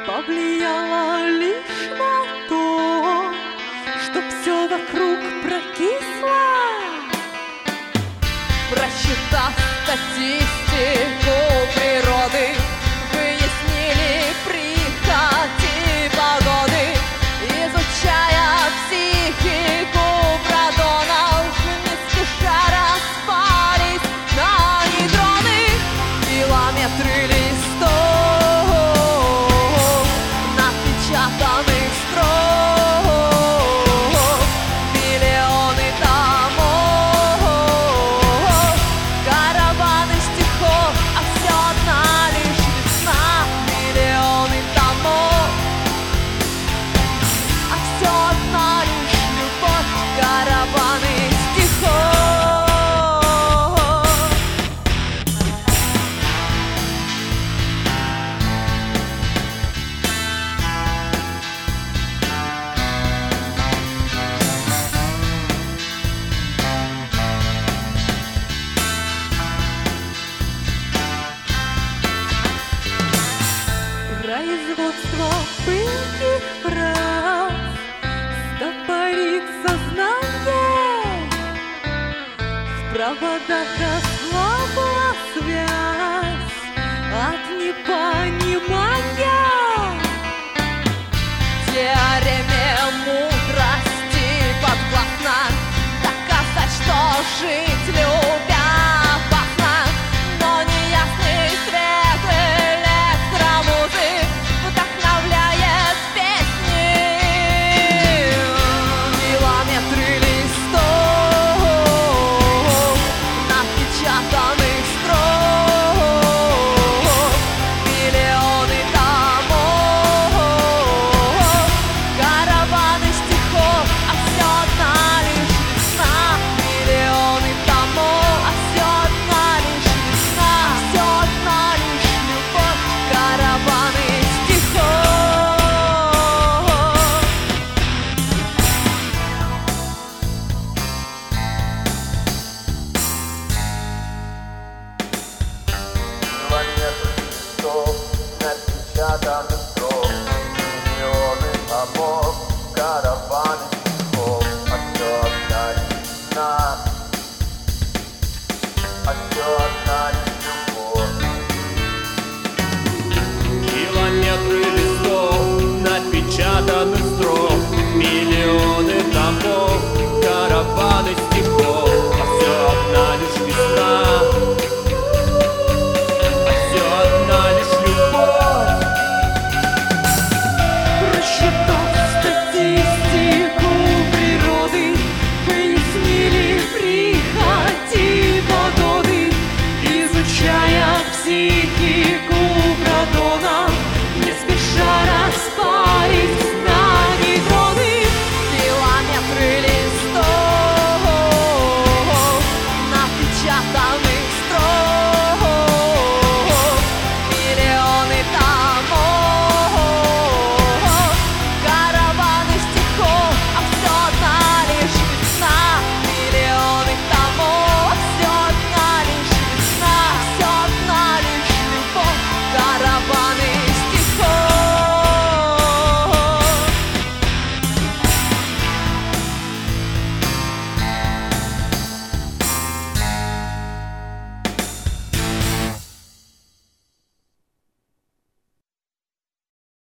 повлияло лишь на то, чтоб все вокруг прокисло. Просчитав статистику природы, выяснили прихоти погоды, изучая психику протонов, не спеша распались на нейтроны. Километры листов, напечатанных строк, миллионы томов, караваны стихов, а все одна лишь весна. Миллионы томов, а все одна лишь любовь, караваны стихов. Производство пылких фраз стопорит сознание. В проводах ослабла связь от непонимания. Теореме мудрости подвластно доказать, что жить любя опасно, но неясный свет электромузык вдохновляет песни. Километры листов, напечатанных строк, миллионы томов, караваны стихов, а все одна лишь весна. Миллионы томов, а все одна лишь весна. Все одна лишь любовь, караваны стихов. Километры листов, напечатанных строк, миллионы томов, караваны